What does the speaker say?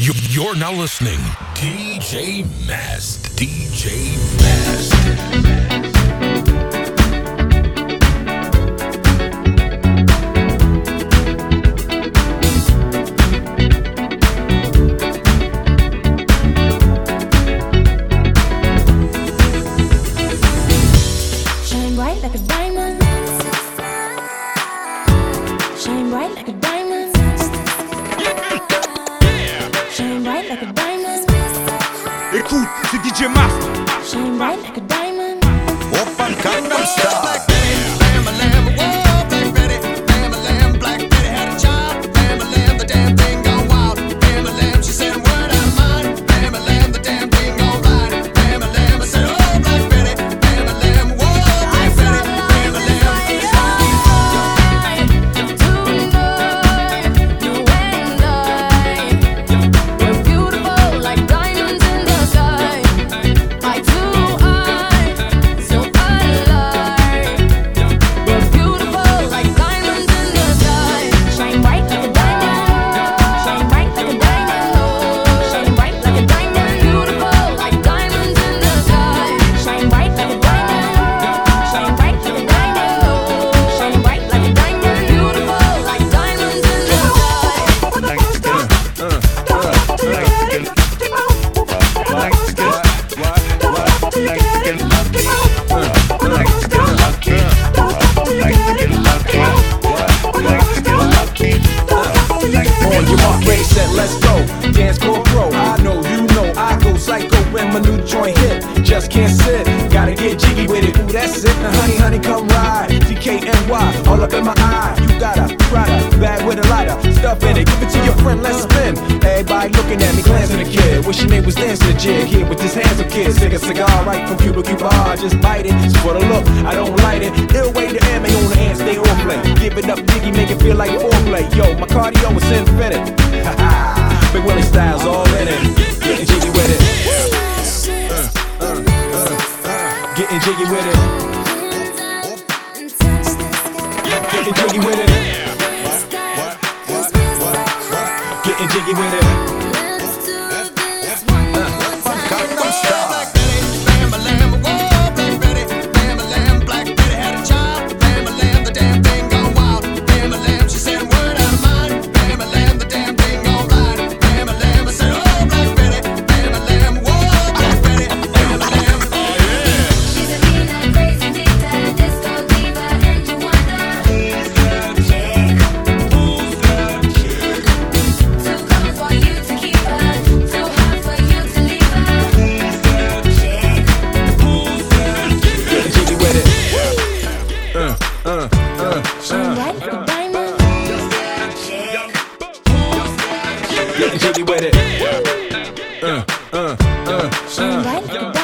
You're now listening DJ Mast. DJ Mast. Écoute, c'est DJ Mast. Shine bright like a diamond. Open Gangnam Style. Let's go, dance core pro. I know, you know, I go psycho when my new joint hit. Just can't sit, gotta get jiggy with it. Ooh, that's it. Now honey, honey, come ride. DKNY, all up in my eye. You got a Prada bag with a lighter, stuff in it. Give it to your friend, let's spin. Everybody looking at me, glancing at the kid. Wish your name was dancing a jig here with his hands up, kid. Stick a cigar right from Cuba Cuba. Just bite it, it's for the look. I don't light it. Ill way to ammo on the hand, stay on play. Give it up, diggy, make it feel like foreplay. Yo, my cardio is infinite. Big Willie Styles all in it. Getting jiggy with it. Getting jiggy with it. Getting jiggy with it. Getting jiggy with it. Gangnam Style. Getting jiggy with it. Shine bright like a diamond.